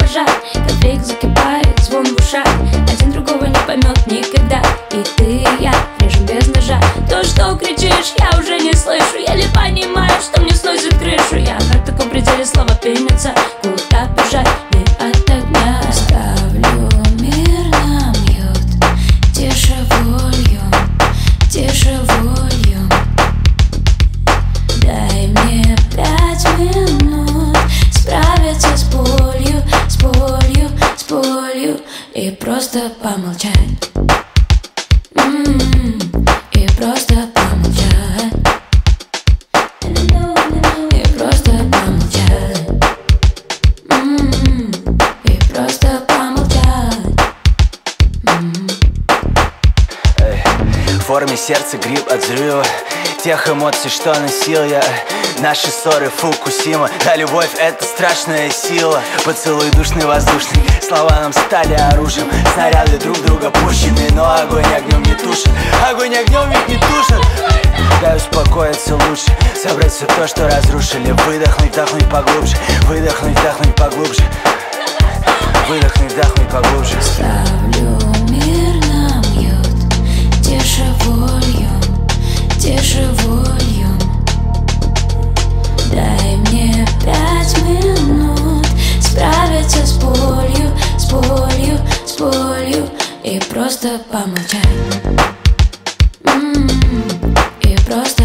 дрожать. Конфликт закипает, звон в ушах. Один другого не поймет никогда. И ты, и я режем без ножа. То, что кричишь, я уже не слышу. Еле понимаю, что мне сносит крышу. Я на таком пределе, слова пенятся. Куда бежать мне от огня? Ставлю мир на мьют. Тише волью, тише волью. Дай мне 5 минут справиться с болью, с болью, с болью. И просто помолчать. И просто помолчать. И просто помолчать. И просто помолчать. В форме сердца гриб от взрыва тех эмоций, что носил я. Наши ссоры Фукусима. Да, любовь — это страшная сила. Поцелуй душный, воздушный. Слова нам стали оружием. Снаряды друг друга пущены, но огонь огнем не тушит. Огонь огнем ведь не тушит. Дай успокоиться лучше, собрать все то, что разрушили. Выдохнуть, вдохнуть поглубже. Выдохнуть, вдохнуть поглубже. Выдохнуть, вдохнуть поглубже. Ставлю мир на мьют. Тише волью, тише волью. Дай мне 5 минут справиться с болью, с болью, с болью. И просто помолчать. И просто